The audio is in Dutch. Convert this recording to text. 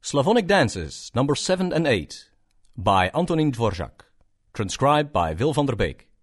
Slavonic Dances, number 7 and 8, by Antonin Dvorak, transcribed by Wil van der Beek.